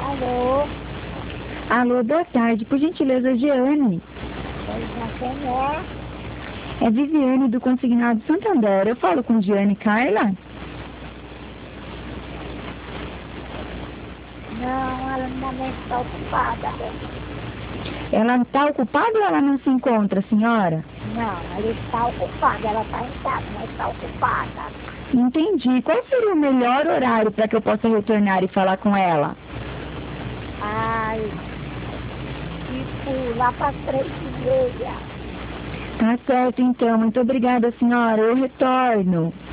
Alô? Alô, boa tarde. Por gentileza, Giane. Quem é? É Viviane do Consignado Santander. Eu falo com Giane Carla? Não, ela no momento está ocupada. Ela está ocupada ou ela não se encontra, senhora? Não, ela está ocupada. Ela está em casa, mas está ocupada. Entendi. Qual seria o melhor horário para que eu possa retornar e falar com ela? Ai, tipo, lá para 3h30. Tá certo, então. Muito obrigada, senhora. Eu retorno.